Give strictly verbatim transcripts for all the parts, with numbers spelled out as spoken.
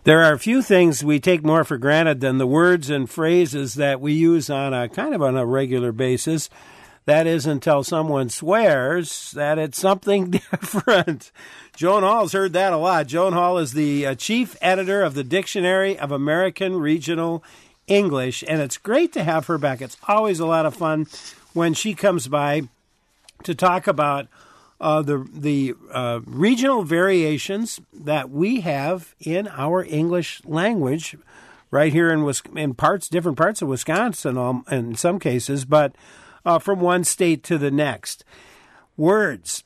There are a few things we take more for granted than the words and phrases that we use on a kind of on a regular basis. That is until someone swears that it's something different. Joan Hall's heard that a lot. Joan Hall is the uh, chief editor of the Dictionary of American Regional English, and it's great to have her back. It's always a lot of fun when she comes by to talk about uh, the the uh, regional variations that we have in our English language right here in in parts, different parts of Wisconsin, um, in some cases, but uh, from one state to the next. Words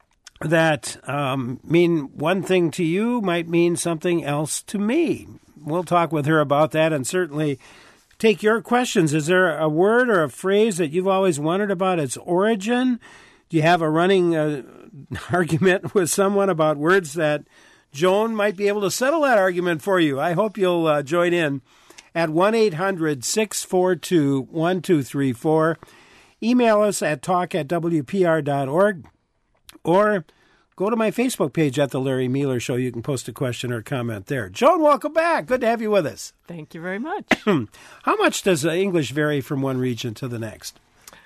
that um, mean one thing to you might mean something else to me. We'll talk with her about that and certainly take your questions. Is there a word or a phrase that you've always wondered about its origin? Do you have a running uh, argument with someone about words that Joan might be able to settle that argument for you? I hope you'll uh, join in at one eight hundred six four two one two three four. Email us at talk at w p r dot org or go to my Facebook page at The Larry Mueller Show. You can post a question or comment there. Joan, welcome back. Good to have you with us. Thank you very much. How much does uh, English vary from one region to the next?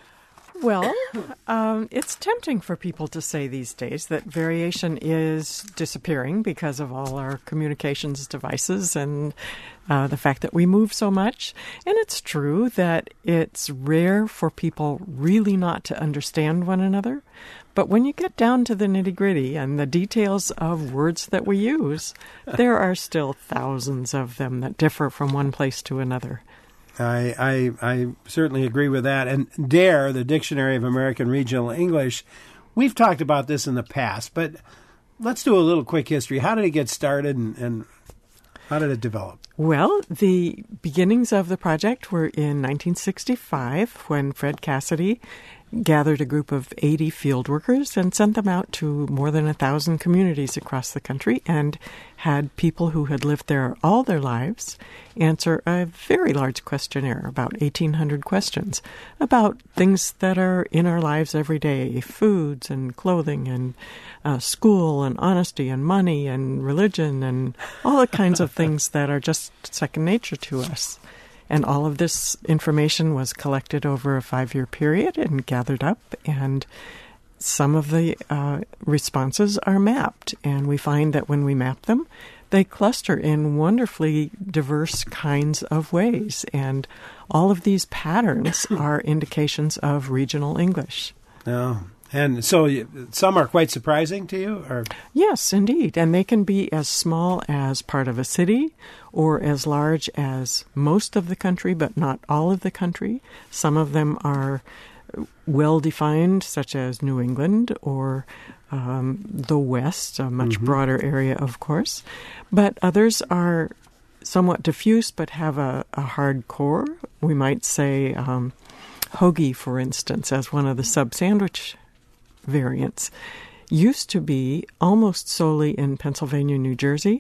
Well, um, it's tempting for people to say these days that variation is disappearing because of all our communications devices and uh, the fact that we move so much. And it's true that it's rare for people really not to understand one another. But when you get down to the nitty-gritty and the details of words that we use, there are still thousands of them that differ from one place to another. I, I I certainly agree with that. And DARE, the Dictionary of American Regional English, we've talked about this in the past, but let's do a little quick history. How did it get started and, and how did it develop? Well, the beginnings of the project were in nineteen sixty-five when Fred Cassidy gathered a group of eighty field workers and sent them out to more than a thousand communities across the country and had people who had lived there all their lives answer a very large questionnaire, about eighteen hundred questions, about things that are in our lives every day, foods and clothing and uh, school and honesty and money and religion and all the kinds of things that are just second nature to us. And all of this information was collected over a five-year period and gathered up, and some of the uh, responses are mapped. And we find that when we map them, they cluster in wonderfully diverse kinds of ways. And all of these patterns are indications of regional English. Oh. And so some are quite surprising to you? Or? Yes, indeed. And they can be as small as part of a city or as large as most of the country, but not all of the country. Some of them are well-defined, such as New England or um, the West, a much mm-hmm. broader area, of course. But others are somewhat diffuse but have a, a hard core. We might say um, hoagie, for instance, as one of the sub-sandwich variants, used to be almost solely in Pennsylvania, New Jersey.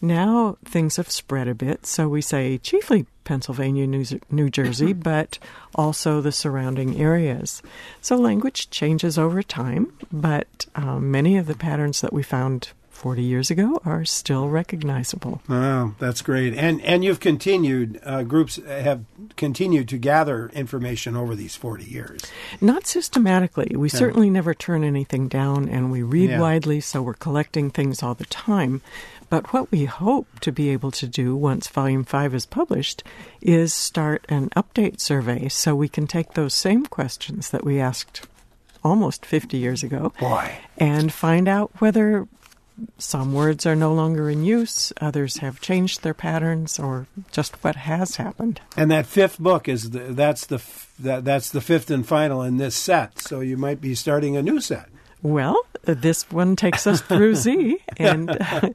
Now things have spread a bit, so we say chiefly Pennsylvania, New, New Jersey, but also the surrounding areas. So language changes over time, but um, many of the patterns that we found forty years ago are still recognizable. Oh, that's great. And and you've continued, uh, groups have continued to gather information over these forty years. Not systematically. We yeah. certainly never turn anything down, and we read yeah. widely, so we're collecting things all the time. But what we hope to be able to do once Volume five is published is start an update survey so we can take those same questions that we asked almost fifty years ago Boy. and find out whether some words are no longer in use, others have changed their patterns, or just what has happened. And that fifth book is the, that's the that, that's the fifth and final in this set. So you might be starting a new set. Well, this one takes us through Z, and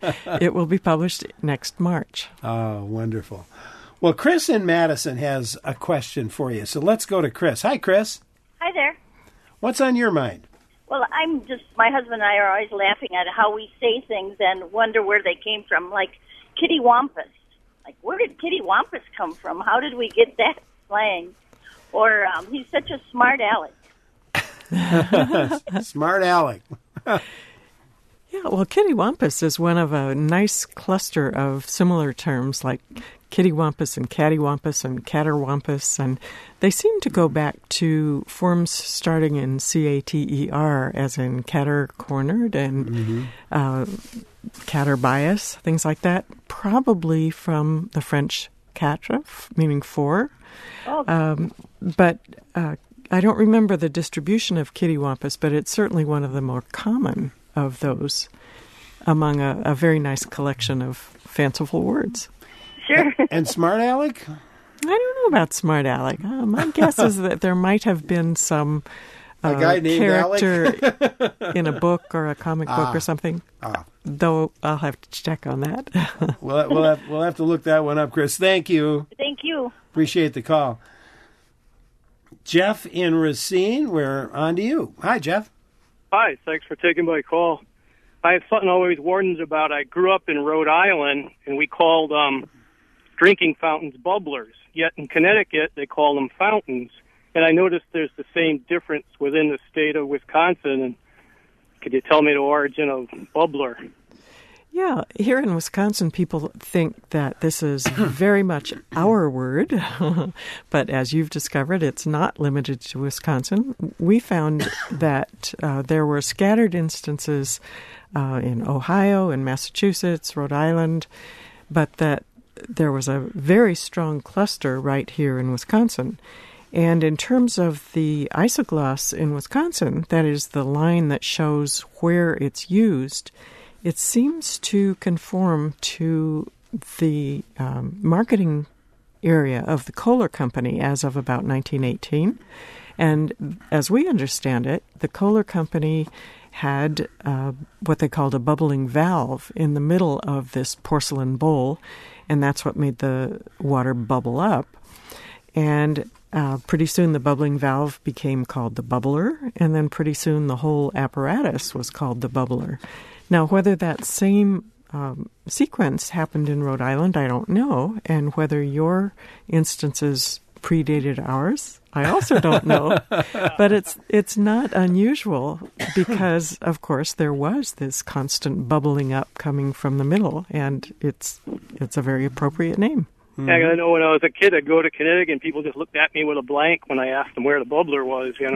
it will be published next March. Oh, wonderful. Well, Chris in Madison has a question for you. So let's go to Chris. Hi, Chris. Hi there. What's on your mind? Well, I'm just, my husband and I are always laughing at how we say things and wonder where they came from, like kitty wampus. Like, where did kitty wampus come from? How did we get that slang? Or um, he's such a smart aleck. Smart aleck. Yeah, well, kittywampus is one of a nice cluster of similar terms like kittywampus and cattywampus and caterwampus, and they seem to go back to forms starting in C A T E R, as in cater-cornered and mm-hmm. uh, cater-bias, things like that, probably from the French quatre, meaning four. Oh. Um, but uh, I don't remember the distribution of kittywampus, but it's certainly one of the more common of those among a, a very nice collection of fanciful words. Sure. And Smart Alec? I don't know about Smart Alec. Uh, my guess is that there might have been some uh, a guy named character Alec? in a book or a comic ah. book or something. Ah. Though I'll have to check on that. we'll, we'll, have, we'll have to look that one up, Chris. Thank you. Thank you. Appreciate the call. Jeff in Racine, we're on to you. Hi, Jeff. Hi, thanks for taking my call. I have something I always warns about. I grew up in Rhode Island, and we called um, drinking fountains bubblers. Yet in Connecticut, they call them fountains. And I noticed there's the same difference within the state of Wisconsin. And could you tell me the origin of bubbler? Yeah, here in Wisconsin, people think that this is very much our word, but as you've discovered, it's not limited to Wisconsin. We found that uh, there were scattered instances uh, in Ohio and Massachusetts, Rhode Island, but that there was a very strong cluster right here in Wisconsin. And in terms of the isogloss in Wisconsin, that is the line that shows where it's used, it seems to conform to the um, marketing area of the Kohler Company as of about nineteen eighteen. And as we understand it, the Kohler Company had uh, what they called a bubbling valve in the middle of this porcelain bowl, and that's what made the water bubble up. And uh, pretty soon the bubbling valve became called the bubbler, and then pretty soon the whole apparatus was called the bubbler. Now, whether that same um, sequence happened in Rhode Island, I don't know, and whether your instances predated ours, I also don't know. But it's it's not unusual because, of course, there was this constant bubbling up coming from the middle, and it's it's a very appropriate name. Mm-hmm. Yeah, I know when I was a kid, I'd go to Connecticut and people just looked at me with a blank when I asked them where the bubbler was, you know.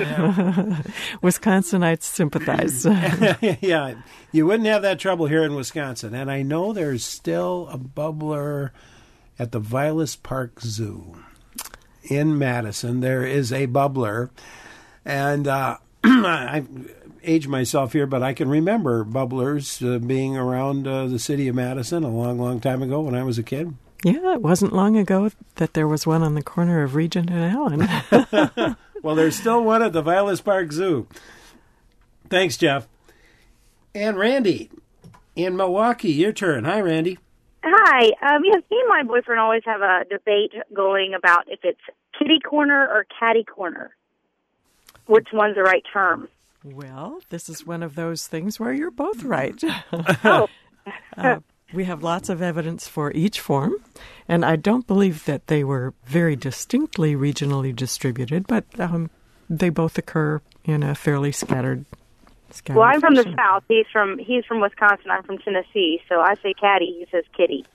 Wisconsinites sympathize. Yeah, you wouldn't have that trouble here in Wisconsin. And I know there's still a bubbler at the Vilas Park Zoo in Madison. There is a bubbler. And uh, I've aged myself here, but I can remember bubblers uh, being around uh, the city of Madison a long, long time ago when I was a kid. Yeah, it wasn't long ago that there was one on the corner of Regent and Allen. Well, there's still one at the Vilas Park Zoo. Thanks, Jeff. And Randy in Milwaukee, your turn. Hi, Randy. Hi. Um, yes, me and my boyfriend always have a debate going about if it's kitty corner or catty corner. Which one's the right term? Well, this is one of those things where you're both right. Oh. uh, We have lots of evidence for each form, and I don't believe that they were very distinctly regionally distributed, but um, they both occur in a fairly scattered, scattered Well, I'm fashion. from the South. He's from he's from Wisconsin. I'm from Tennessee, so I say catty. He says kitty.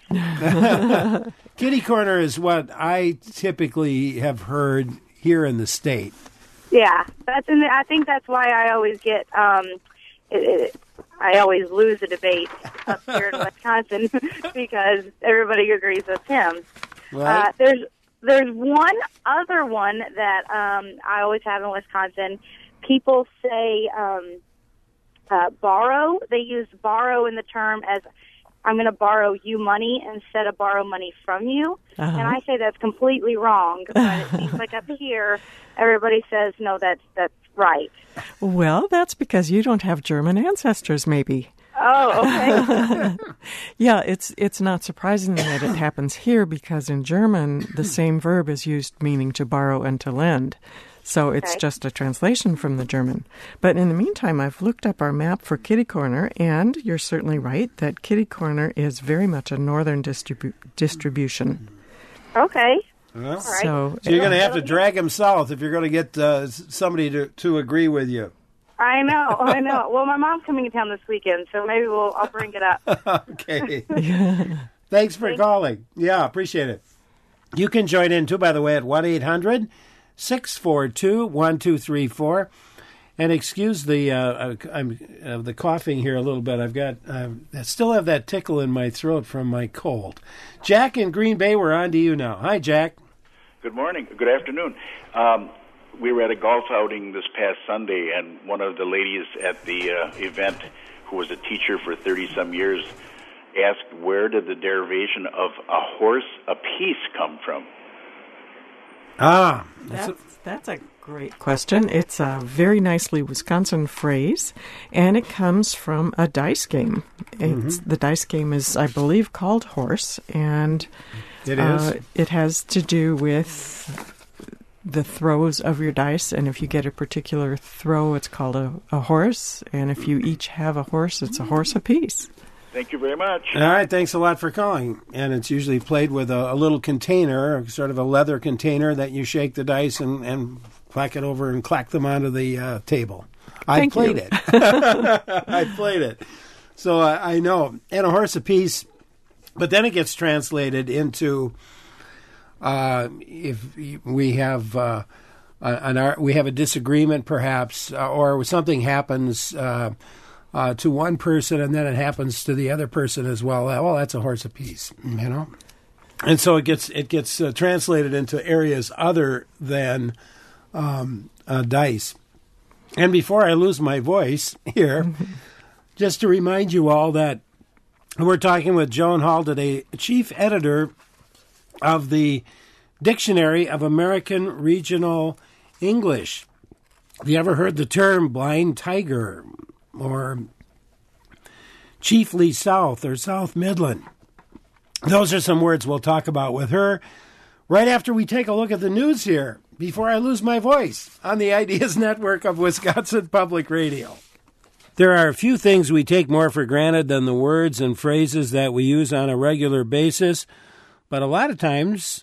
Kitty corner is what I typically have heard here in the state. Yeah, that's in the, I think that's why I always get um, it, it, I always lose a debate up here in Wisconsin because everybody agrees with him. Right. Uh, there's there's one other one that um, I always have in Wisconsin. People say um, uh, borrow. They use borrow in the term as I'm going to borrow you money instead of borrow money from you. Uh-huh. And I say that's completely wrong. But it seems like up here, everybody says, no, that's that's right. Well, that's because you don't have German ancestors, maybe. Oh, okay. Yeah, it's it's not surprising that it happens here because in German, the same verb is used meaning to borrow and to lend. So it's okay. just a translation from the German. But in the meantime, I've looked up our map for kitty corner, and you're certainly right that kitty corner is very much a northern distribu- distribution. Okay. Well, All right. So, so you're going to have to drag them south if you're going to get uh, somebody to, to agree with you. I know, I know. Well, my mom's coming in town this weekend, so maybe we'll I'll bring it up. Okay. Thanks for Thanks. calling. Yeah, appreciate it. You can join in, too, by the way, at one eight hundred six four two one two three four. And excuse the uh, I'm uh, the coughing here a little bit. I've got uh, I still have that tickle in my throat from my cold. Jack in Green Bay, we're on to you now. Hi, Jack. Good morning. Good afternoon. Um, we were at a golf outing this past Sunday, and one of the ladies at the uh, event, who was a teacher for thirty-some years, asked where did the derivation of a horse apiece come from? Ah, that's, that's, that's a great question. It's a very nicely Wisconsin phrase, and it comes from a dice game. It's, mm-hmm. The dice game is, I believe, called Horse, and it is. Uh, it has to do with the throws of your dice, and if you get a particular throw, it's called a, a horse, and if you each have a horse, it's a horse apiece. Thank you very much. All right, thanks a lot for calling. And it's usually played with a, a little container, sort of a leather container that you shake the dice and, and clack it over and clack them onto the uh, table. I Thank played you. it. I played it. So uh, I know. And a horse apiece, but then it gets translated into uh, if we have uh, an we have a disagreement perhaps, uh, or something happens uh, Uh, to one person, and then it happens to the other person as well. Well, that's a horse apiece, you know. And so it gets it gets uh, translated into areas other than um, uh, dice. And before I lose my voice here, just to remind you all that we're talking with Joan Hall today, chief editor of the Dictionary of American Regional English. Have you ever heard the term blind tiger? Or chiefly South or South Midland? Those are some words we'll talk about with her right after we take a look at the news here, before I lose my voice, on the Ideas Network of Wisconsin Public Radio. There are a few things we take more for granted than the words and phrases that we use on a regular basis, but a lot of times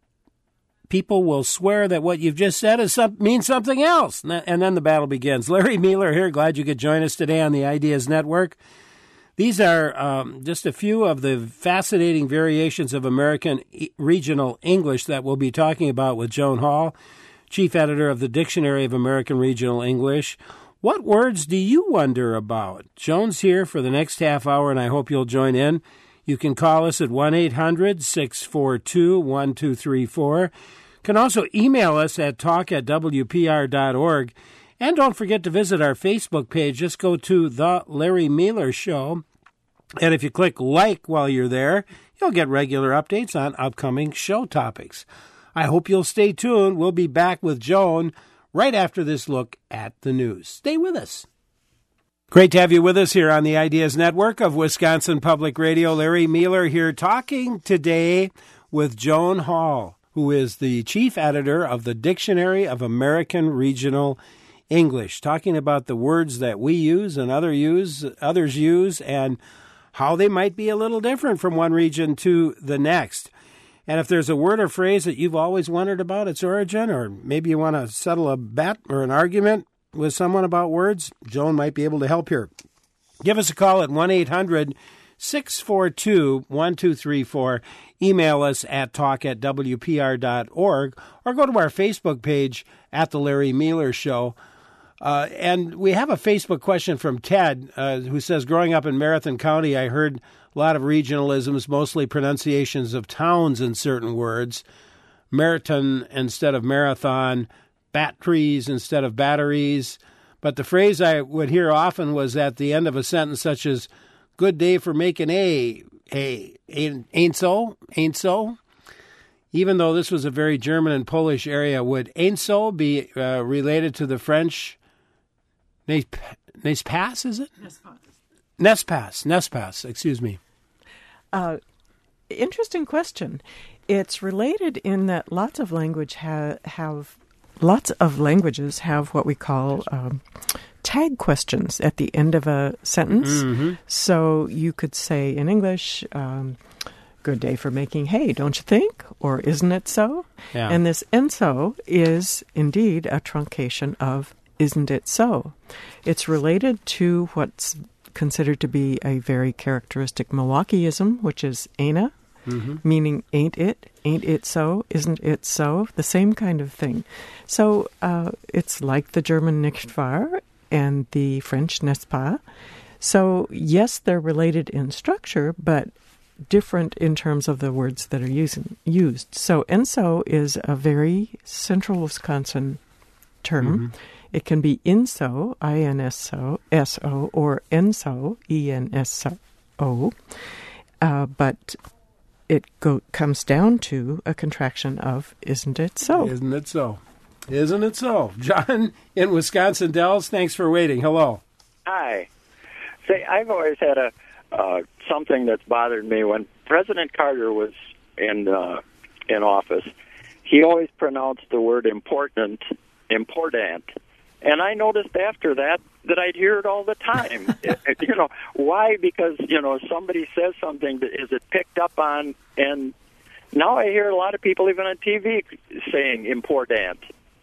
people will swear that what you've just said is some, means something else, and then the battle begins. Larry Mealer here. Glad you could join us today on the Ideas Network. These are um, just a few of the fascinating variations of American e- regional English that we'll be talking about with Joan Hall, chief editor of the Dictionary of American Regional English. What words do you wonder about? Joan's here for the next half hour, and I hope you'll join in. You can call us at one eight hundred six four two one two three four. You can also email us at talk at w p r dot org. And don't forget to visit our Facebook page. Just go to The Larry Mealer Show. And if you click like while you're there, you'll get regular updates on upcoming show topics. I hope you'll stay tuned. We'll be back with Joan right after this look at the news. Stay with us. Great to have you with us here on the Ideas Network of Wisconsin Public Radio. Larry Mealer here talking today with Joan Hall, who is the chief editor of the Dictionary of American Regional English, talking about the words that we use and other use, others use and how they might be a little different from one region to the next. And if there's a word or phrase that you've always wondered about its origin, or maybe you want to settle a bet or an argument with someone about words, Joan might be able to help here. Give us a call at one eight hundred six four two one two three four. Email us at talk at w p r dot org, or go to our Facebook page at The Larry Mealer Show. Uh, and we have a Facebook question from Ted, uh, who says, growing up in Marathon County, I heard a lot of regionalisms, mostly pronunciations of towns in certain words. Marathon instead of marathon, batteries instead of batteries. But the phrase I would hear often was at the end of a sentence such as, good day for making a, a, ain't, ain't so, ain't so. Even though this was a very German and Polish area, would ain't so be uh, related to the French Nespas, is it? Nespas. Nespas, Nespas, excuse me. Uh, interesting question. It's related in that lots of language ha- have lots of languages have what we call um, tag questions at the end of a sentence. Mm-hmm. So you could say in English, um, good day for making hay, don't you think? Or isn't it so? Yeah. And this "and so" is indeed a truncation of isn't it so? It's related to what's considered to be a very characteristic Milwaukeeism, which is ain't, mm-hmm. meaning ain't it, ain't it so, isn't it so, the same kind of thing. So uh, it's like the German nicht wahr and the French n'est-ce pas. So yes, they're related in structure, but different in terms of the words that are using, used. So and so is a very central Wisconsin term. Mm-hmm. It can be inso, I N S O, S O, or enso, E N S O, uh, but it go, comes down to a contraction of isn't it so? Isn't it so? Isn't it so? John in Wisconsin Dells, thanks for waiting. Hello. Hi. Say, I've always had a uh, something that's bothered me. When President Carter was in uh, in office, he always pronounced the word important, important. And I noticed after that that I'd hear it all the time. it, you know, why? Because, you know, somebody says something, that is it picked up on? And now I hear a lot of people, even on T V, saying important.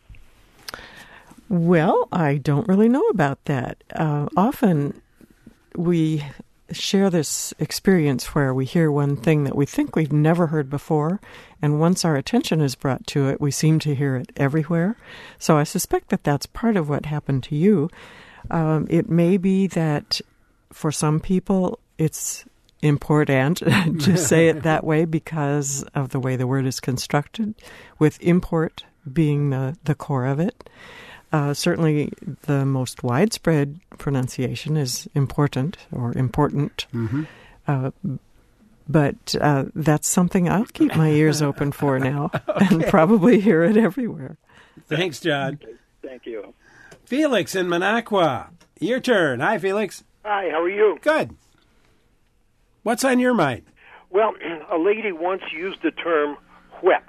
Well, I don't really know about that. Uh, often we share this experience where we hear one thing that we think we've never heard before, and once our attention is brought to it, we seem to hear it everywhere. So I suspect that that's part of what happened to you. Um, it may be that for some people it's important to say it that way because of the way the word is constructed, with import being the, the core of it. Uh, certainly the most widespread pronunciation is important or important. Mm-hmm. Uh, but uh, that's something I'll keep my ears open for now okay. and probably hear it everywhere. Thanks, John. Thank you. Felix in Minocqua, your turn. Hi, Felix. Hi, how are you? Good. What's on your mind? Well, a lady once used the term whep,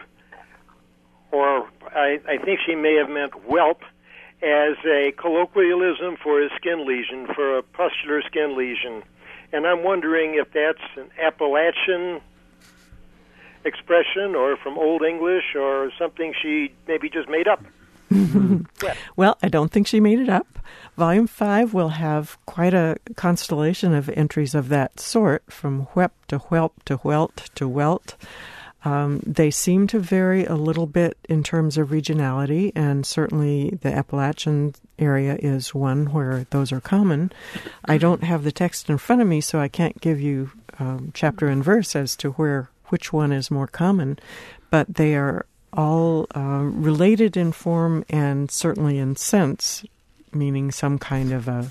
or I, I think she may have meant whelp, as a colloquialism for a skin lesion, for a pustular skin lesion. And I'm wondering if that's an Appalachian expression or from Old English or something she maybe just made up. Yeah. Well, I don't think she made it up. Volume five will have quite a constellation of entries of that sort, from whep to whelp to welt to welt. Um, they seem to vary a little bit in terms of regionality, and certainly the Appalachian area is one where those are common. I don't have the text in front of me, so I can't give you um, chapter and verse as to where which one is more common, but they are all uh, related in form and certainly in sense, meaning some kind of a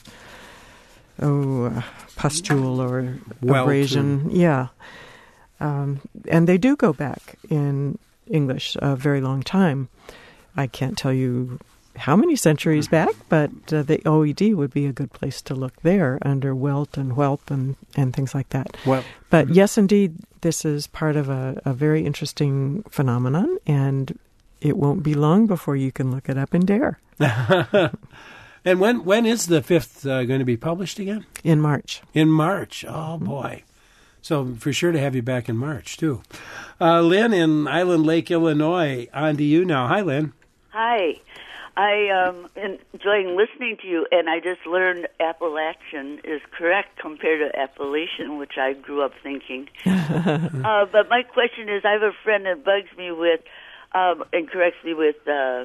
oh a pustule or Welt abrasion. Or... Yeah. Um, and they do go back in English a very long time. I can't tell you how many centuries back, but uh, the O E D would be a good place to look there under welt and whelp and, and things like that. Well, but yes, indeed, this is part of a, a very interesting phenomenon, and it won't be long before you can look it up in Dare. And when when is the fifth uh, going to be published again? In March. In March. Oh, boy. So for sure to have you back in March, too. Uh, Lynn in Island Lake, Illinois, on to you now. Hi, Lynn. Hi. I um enjoying listening to you, and I just learned Appalachian is correct compared to Appalachian, which I grew up thinking. uh, but my question is, I have a friend that bugs me with, um, and corrects me with, uh,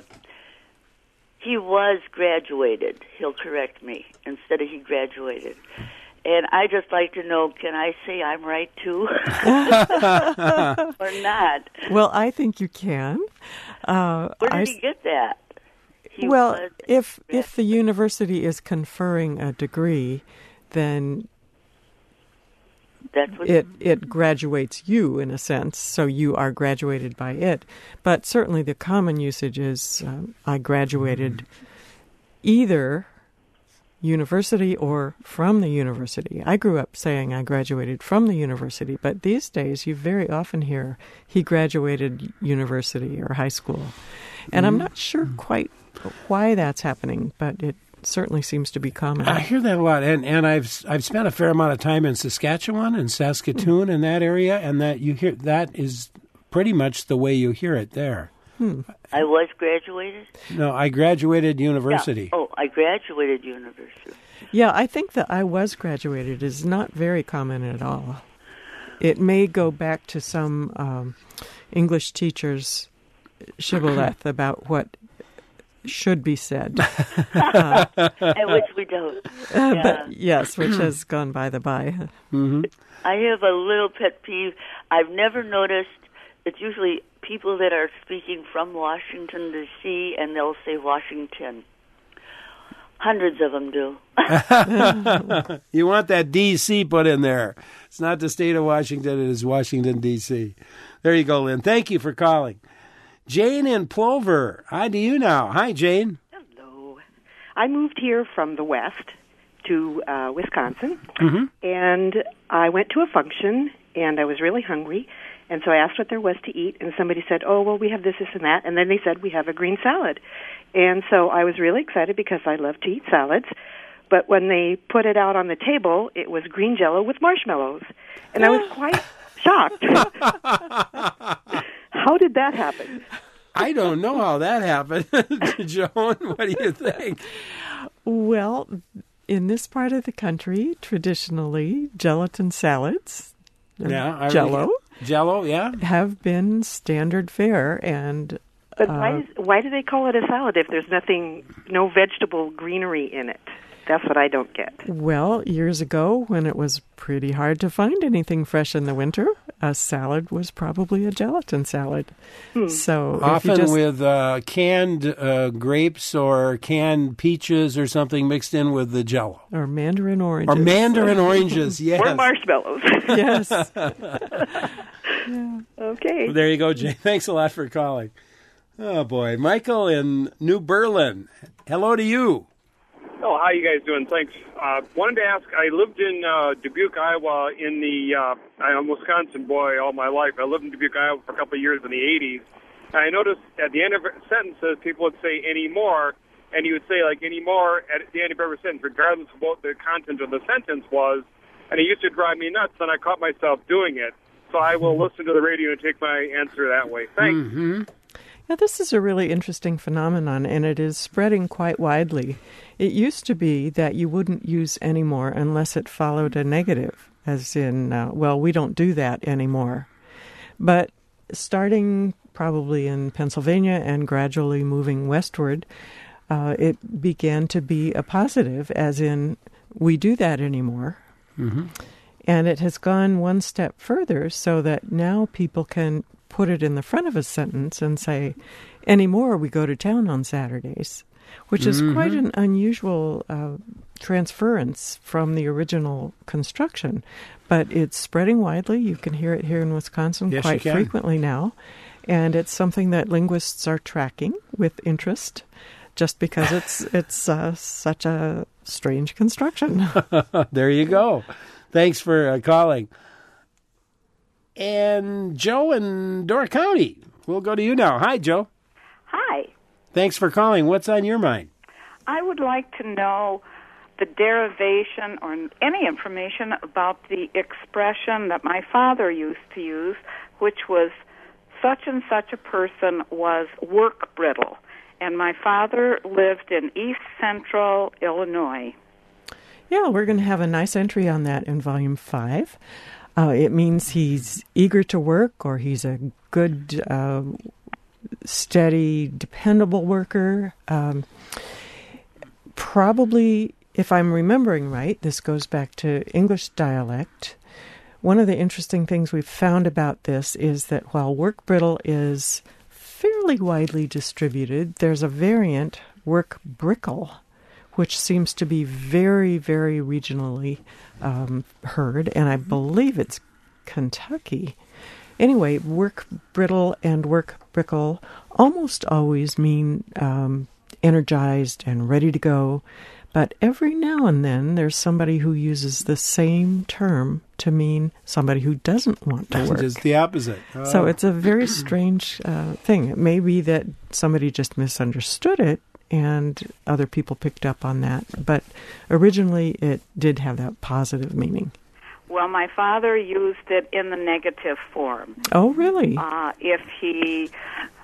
he was graduated. He'll correct me instead of he graduated. And I just like to know, can I say I'm right, too? Or not? Well, I think you can. Uh, Where did I, he get that? He well, was if if the university is conferring a degree, then That's what it, it graduates you, in a sense, so you are graduated by it. But certainly the common usage is, uh, I graduated either university or from the university. I grew up saying I graduated from the university, but these days you very often hear he graduated university or high school. And mm-hmm. I'm not sure quite why that's happening, but it certainly seems to be common. I hear that a lot, and and I've I've spent a fair amount of time in Saskatchewan and Saskatoon mm-hmm. in that area, and that you hear that is pretty much the way you hear it there. Hmm. I was graduated? No, I graduated university. Yeah. Oh, I graduated university. Yeah, I think that I was graduated is not very common at all. It may go back to some um, English teacher's shibboleth about what should be said. uh, and which we don't. Uh, Yeah. But yes, which has gone by the by. Mm-hmm. I have a little pet peeve. I've never noticed. It's usually people that are speaking from Washington, D C, and they'll say Washington. Hundreds of them do. You want that D C put in there. It's not the state of Washington, it is Washington, D C. There you go, Lynn. Thank you for calling. Jane in Plover. Hi to you now. Hi, Jane. Hello. I moved here from the West to uh, Wisconsin, Mm-hmm. and I went to a function, and I was really hungry, and so I asked what there was to eat, and somebody said, oh, well, we have this, this, and that, and then they said, we have a green salad. And so I was really excited because I love to eat salads, but when they put it out on the table, it was green Jell-O with marshmallows, and I was quite shocked. How did that happen? I don't know how that happened. Joan, what do you think? Well, in this part of the country, traditionally, gelatin salads, Yeah, I Jell-O, Jell-O, yeah, have been standard fare, and But uh, why, is, why do they call it a salad if there's nothing, no vegetable greenery in it? That's what I don't get. well, years ago, when it was pretty hard to find anything fresh in the winter, a salad was probably a gelatin salad. Hmm. So if often you just, with uh, canned uh, grapes or canned peaches or something mixed in with the Jell-O. or mandarin oranges. Or mandarin oranges, yes. Or marshmallows. Yes. Okay. There you go, Jay. Thanks a lot for calling. Oh, boy. Michael in New Berlin. Hello to you. Oh, how you guys doing? Thanks. Uh, wanted to ask, I lived in uh, Dubuque, Iowa in the, uh, I'm a Wisconsin boy all my life. I lived in Dubuque, Iowa for a couple of years in the eighties. And I noticed at the end of sentences, people would say anymore, and you would say like anymore at the end of every sentence, regardless of what the content of the sentence was. And it used to drive me nuts, and I caught myself doing it. So I will listen to the radio and take my answer that way. Thanks. Mm-hmm. Now, this is a really interesting phenomenon, and it is spreading quite widely. It used to be that you wouldn't use anymore unless it followed a negative, as in, uh, well, we don't do that anymore. But starting probably in Pennsylvania and gradually moving westward, uh, it began to be a positive, as in, we do that anymore. Mm-hmm. And it has gone one step further so that now people can put it in the front of a sentence and say, anymore we go to town on Saturdays, which is Mm-hmm. quite an unusual uh, transference from the original construction. But it's spreading widely. You can hear it here in Wisconsin Yes, quite you can. frequently now. And it's something that linguists are tracking with interest just because it's it's uh, such a strange construction. There you go. Thanks for uh, calling. And Joe in Door County. We'll go to you now. Hi, Joe. Hi. Thanks for calling. What's on your mind? I would like to know the derivation or any information about the expression that my father used to use, which was such and such a person was work brittle. And my father lived in East Central Illinois. Yeah, we're going to have a nice entry on that in Volume five. Uh, it means he's eager to work, or he's a good, uh, steady, dependable worker. Um, probably, if I'm remembering right, this goes back to English dialect. One of the interesting things we've found about this is that while work brittle is fairly widely distributed, there's a variant, work brickle, which seems to be very, very regionally um, heard, and I believe it's Kentucky. Anyway, work brittle and work brickle almost always mean um, energized and ready to go, but every now and then there's somebody who uses the same term to mean somebody who doesn't want to work. Just the opposite. Oh. So it's a very strange uh, thing. It may be that somebody just misunderstood it, and other people picked up on that. But originally, it did have that positive meaning. Well, my father used it in the negative form. Oh, really? Uh, if he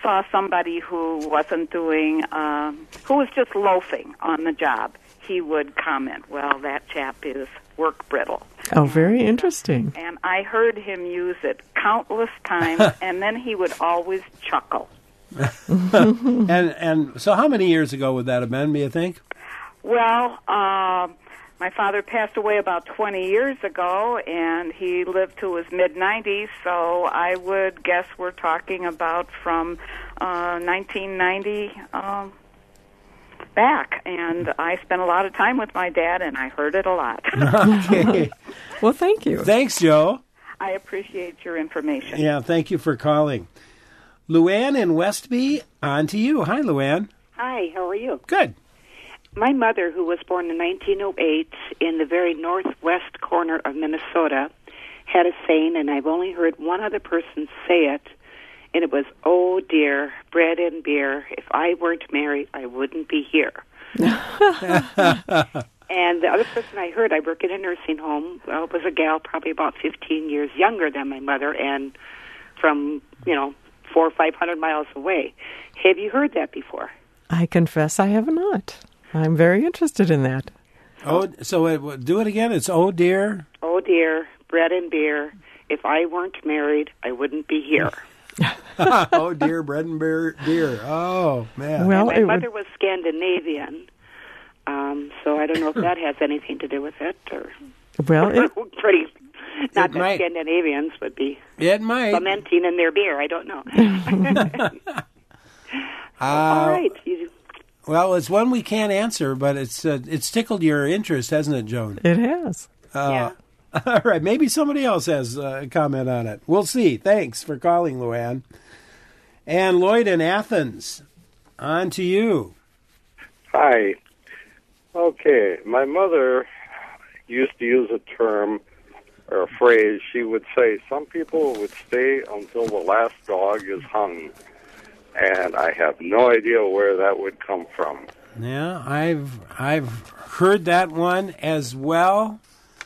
saw somebody who wasn't doing, um, who was just loafing on the job, he would comment, well, that chap is work brittle. Oh, very interesting. And I heard him use it countless times, and then he would always chuckle. and and so how many years ago would that have been, do you think? Well, uh, my father passed away about twenty years ago, and he lived to his mid-nineties, so I would guess we're talking about from uh, nineteen ninety um, back. And I spent a lot of time with my dad, and I heard it a lot. Okay. Well, thank you. Thanks, Joe. I appreciate your information. Yeah, thank you for calling. Luann in Westby, on to you. Hi, Luann. Hi, how are you? Good. My mother, who was born in nineteen oh eight in the very northwest corner of Minnesota, had a saying, and I've only heard one other person say it, and it was, oh, dear, bread and beer. If I weren't married, I wouldn't be here. And the other person I heard, I work in a nursing home, well, it was a gal probably about fifteen years younger than my mother and from, you know, four or five hundred miles away. Have you heard that before? I confess I have not. I'm very interested in that. Oh, so it, do it again. It's oh dear. Oh dear, bread and beer. If I weren't married, I wouldn't be here. Oh dear, bread and beer. Dear. Oh man. Well, my mother would... was Scandinavian, um, so I don't know if that has anything to do with it. Or well, it... pretty. Not it that might. Scandinavians would be. It might. Fermenting in their beer. I don't know. uh, All right. You... Well, it's one we can't answer, but it's uh, it's tickled your interest, hasn't it, Joan? It has. Uh, yeah. All right. Maybe somebody else has a comment on it. We'll see. Thanks for calling, Luann. And Lloyd in Athens, on to you. Hi. Okay. My mother used to use a term or a phrase. She would say, some people would stay until the last dog is hung. And I have no idea where that would come from. Yeah, I've I've heard that one as well.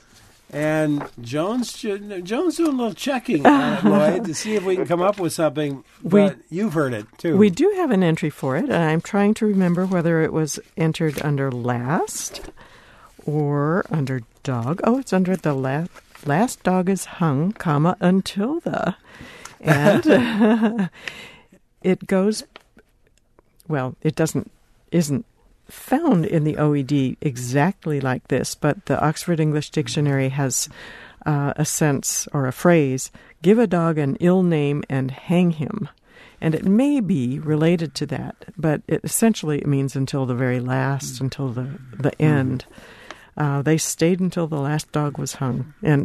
And Jones should, Jones doing a little checking on it, Lloyd, to see if we can come up with something. But we, you've heard it too. We do have an entry for it, and I'm trying to remember whether it was entered under last or under dog. Oh, it's under the last. Last dog is hung, comma, until the. And uh, it goes, well, it doesn't, isn't found in the O E D exactly like this, but the Oxford English Dictionary has uh, a sense or a phrase, give a dog an ill name and hang him. And it may be related to that, but it essentially it means until the very last, until the, the end. Uh, they stayed until the last dog was hung. And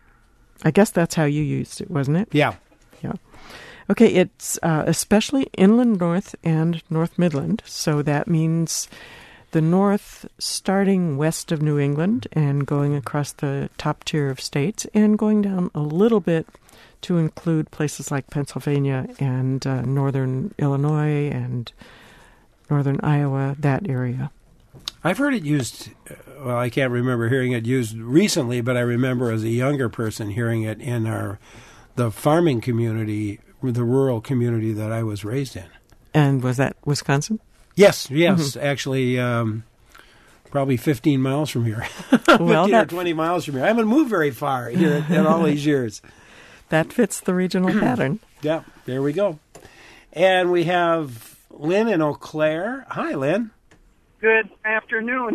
I guess that's how you used it, wasn't it? Yeah. Yeah. Okay, it's uh, especially inland north and North Midland. So that means the north starting west of New England and going across the top tier of states and going down a little bit to include places like Pennsylvania and uh, northern Illinois and northern Iowa, that area. I've heard it used, well, I can't remember hearing it used recently, but I remember as a younger person hearing it in our the farming community, the rural community that I was raised in. And was that Wisconsin? Yes, yes. Mm-hmm. Actually, um, probably fifteen miles from here. fifteen well, or twenty miles from here. I haven't moved very far here in all these years. That fits the regional pattern. Yeah, there we go. And we have Lynn in Eau Claire. Hi, Lynn. Good afternoon.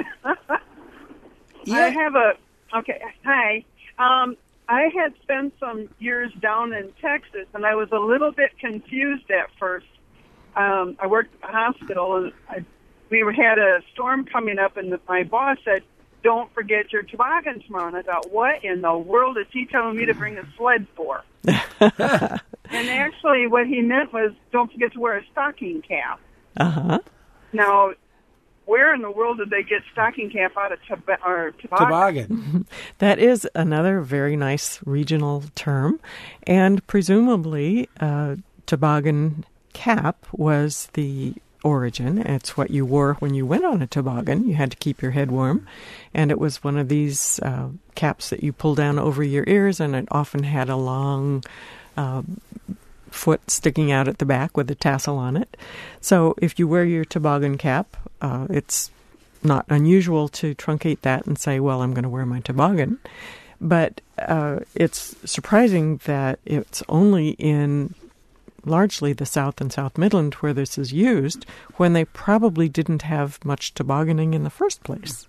Yeah. I have a, okay, hi. Um, I had spent some years down in Texas, and I was a little bit confused at first. Um, I worked at a hospital, and I, we had a storm coming up, and the, my boss said, don't forget your toboggan tomorrow. And I thought, what in the world is he telling me to bring a sled for? And actually what he meant was, don't forget to wear a stocking cap. Uh-huh. Now, where in the world did they get stocking cap out of tob- or toboggan? Toboggan. That is another very nice regional term. And presumably, uh, toboggan cap was the origin. It's what you wore when you went on a toboggan. You had to keep your head warm. And it was one of these uh, caps that you pull down over your ears, and it often had a long uh, foot sticking out at the back with a tassel on it. So if you wear your toboggan cap, uh, it's not unusual to truncate that and say, well, I'm going to wear my toboggan. But uh, it's surprising that it's only in largely the South and South Midland where this is used, when they probably didn't have much tobogganing in the first place.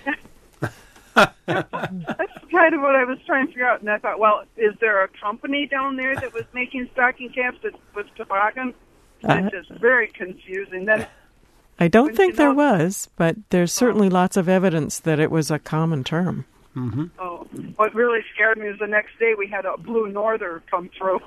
That's kind of what I was trying to figure out. And I thought, well, is there a company down there that was making stocking caps that was toboggan? Uh, It's just very confusing. Then I don't think there was, but there's certainly lots of evidence that it was a common term. Mm-hmm. Oh, what really scared me was the next day we had a blue norther come through.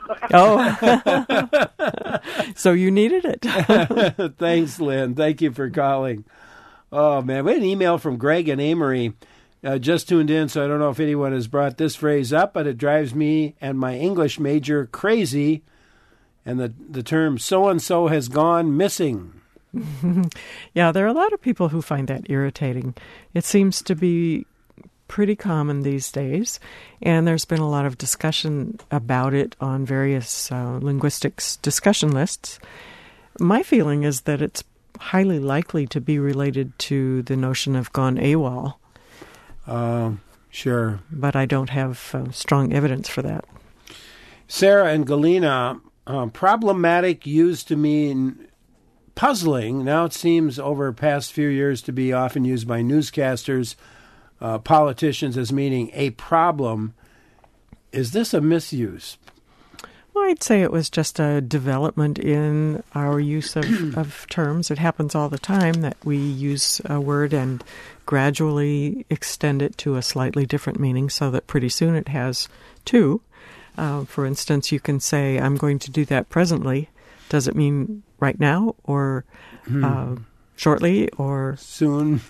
Oh, so you needed it. Thanks, Lynn. Thank you for calling. Oh, man. We had an email from Greg and Amory. Uh, just tuned in, so I don't know if anyone has brought this phrase up, but it drives me and my English major crazy. And the, the term so-and-so has gone missing. Yeah, there are a lot of people who find that irritating. It seems to be pretty common these days, and there's been a lot of discussion about it on various uh, linguistics discussion lists. My feeling is that it's highly likely to be related to the notion of gone AWOL. Uh, sure. But I don't have uh, strong evidence for that. Sarah and Galena, uh, problematic used to mean puzzling. Now it seems over the past few years to be often used by newscasters, Uh, politicians, as meaning a problem. Is this a misuse? Well, I'd say it was just a development in our use of, of terms. It happens all the time that we use a word and gradually extend it to a slightly different meaning so that pretty soon it has two. Uh, for instance, you can say, I'm going to do that presently. Does it mean right now or uh, shortly or soon?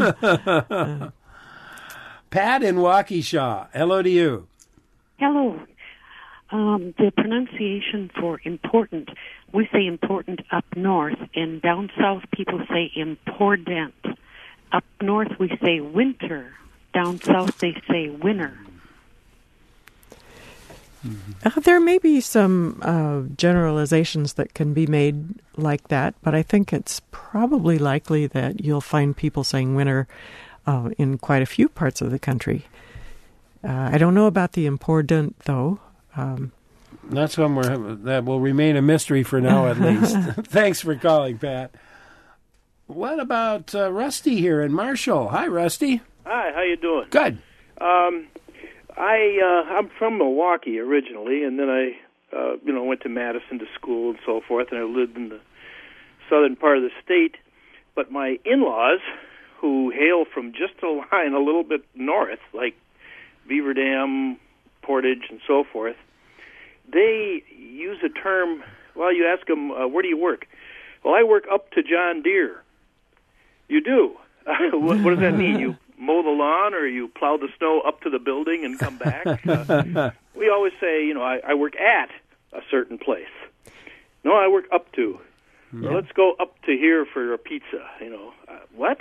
uh, Pat in Waukesha, hello to you. Hello. Um, the pronunciation for important, we say important up north, and down south people say important. Up north we say winter, down south they say winter. Uh, there may be some uh, generalizations that can be made like that, but I think it's probably likely that you'll find people saying winter Uh, in quite a few parts of the country. Uh, I don't know about the important, though. Um, That's one where that will remain a mystery for now, at least. Thanks for calling, Pat. What about uh, Rusty here in Marshall? Hi, Rusty. Hi, how you doing? Good. Um, I uh, I'm from Milwaukee originally, and then I uh, you know went to Madison to school and so forth, and I lived in the southern part of the state. But my in-laws, who hail from just a line a little bit north, like Beaver Dam, Portage, and so forth, they use a term, well, you ask them, uh, where do you work? Well, I work up to John Deere. You do? what, what does that mean? You mow the lawn or you plow the snow up to the building and come back? Uh, we always say, you know, I, I work at a certain place. No, I work up to. Yeah. Well, let's go up to here for a pizza, you know. Uh, what?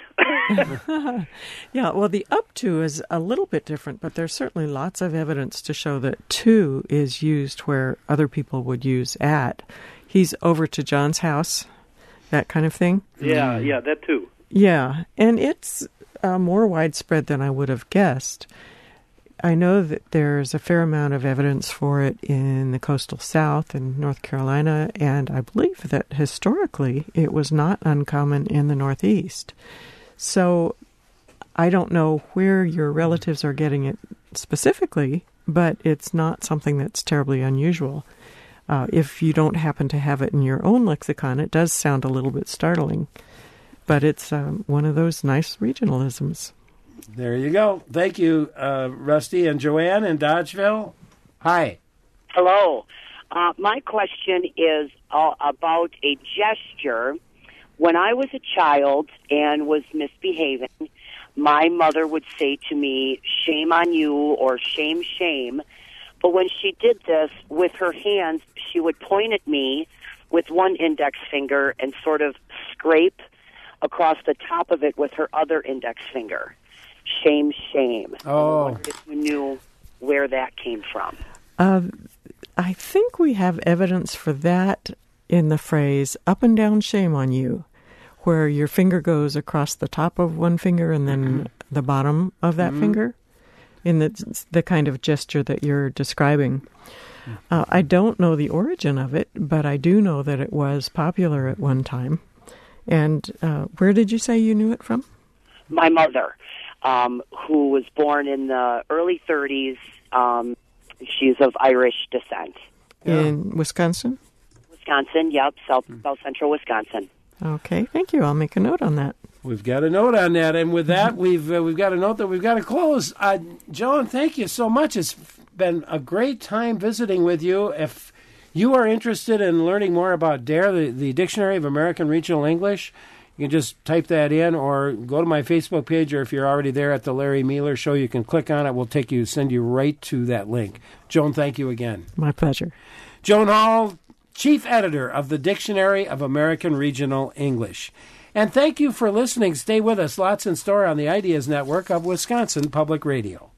Yeah, well, the up to is a little bit different, but there's certainly lots of evidence to show that to is used where other people would use at. He's over to John's house, that kind of thing. Yeah, yeah, that too. Yeah, and it's uh, more widespread than I would have guessed. I know that there's a fair amount of evidence for it in the coastal South and North Carolina, and I believe that historically it was not uncommon in the Northeast. So I don't know where your relatives are getting it specifically, but it's not something that's terribly unusual. Uh, if you don't happen to have it in your own lexicon, it does sound a little bit startling, but it's um, one of those nice regionalisms. There you go. Thank you, uh, Rusty. And Joanne in Dodgeville. Hi. Hello. Uh, my question is uh, about a gesture. When I was a child and was misbehaving, my mother would say to me, shame on you, or shame, shame. But when she did this with her hands, she would point at me with one index finger and sort of scrape across the top of it with her other index finger. Shame, shame. Oh. I wondered if you knew where that came from. Uh, I think we have evidence for that in the phrase "up and down shame on you," where your finger goes across the top of one finger and then mm-hmm. the bottom of that mm-hmm. finger, in the the kind of gesture that you're describing. Uh, I don't know the origin of it, but I do know that it was popular at one time. And uh, where did you say you knew it from? My mother, um, who was born in the early thirties. Um, she's of Irish descent. In Wisconsin? Wisconsin, yep, south, south central Wisconsin. Okay, thank you. I'll make a note on that. We've got a note on that, and with that, we've uh, we've got a note that we've got to close. Uh, Joan, thank you so much. It's been a great time visiting with you. If you are interested in learning more about D A R E, the, the Dictionary of American Regional English, you can just type that in or go to my Facebook page, or if you're already there at the Larry Mueller Show, you can click on it. We'll take you, send you right to that link. Joan, thank you again. My pleasure. Joan Hall, Chief Editor of the Dictionary of American Regional English. And thank you for listening. Stay with us. Lots in store on the Ideas Network of Wisconsin Public Radio.